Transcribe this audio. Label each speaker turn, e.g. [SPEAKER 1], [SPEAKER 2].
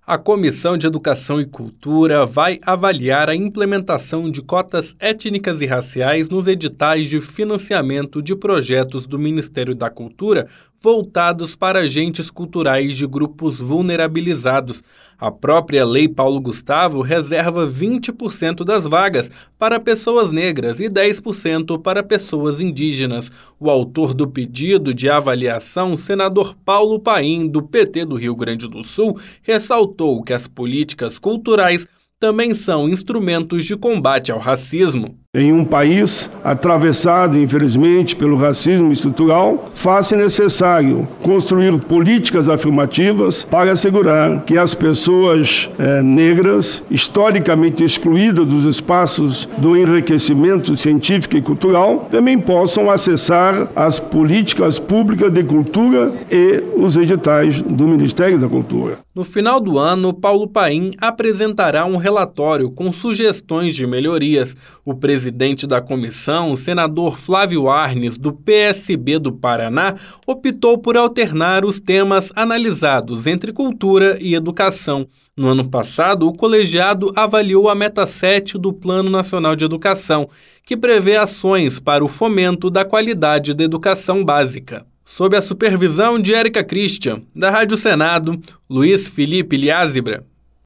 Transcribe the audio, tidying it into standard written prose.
[SPEAKER 1] A Comissão de Educação e Cultura vai avaliar a implementação de cotas étnicas e raciais nos editais de financiamento de projetos do Ministério da Cultura voltados para agentes culturais de grupos vulnerabilizados. A própria Lei Paulo Gustavo reserva 20% das vagas para pessoas negras e 10% para pessoas indígenas. O autor do pedido de avaliação, o senador Paulo Paim, do PT do Rio Grande do Sul, ressaltou que as políticas culturais também são instrumentos de combate ao racismo.
[SPEAKER 2] Em um país atravessado, infelizmente, pelo racismo estrutural, faz-se necessário construir políticas afirmativas para assegurar que as pessoas negras, historicamente excluídas dos espaços do enriquecimento científico e cultural, também possam acessar as políticas públicas de cultura e os editais do Ministério da Cultura.
[SPEAKER 1] No final do ano, Paulo Paim apresentará um relatório com sugestões de melhorias. O presidente da comissão, o senador Flávio Arnes, do PSB do Paraná, optou por alternar os temas analisados entre cultura e educação. No ano passado, o colegiado avaliou a meta 7 do Plano Nacional de Educação, que prevê ações para o fomento da qualidade da educação básica. Sob a supervisão de Érica Christian, da Rádio Senado, Luiz Felipe Liázebra.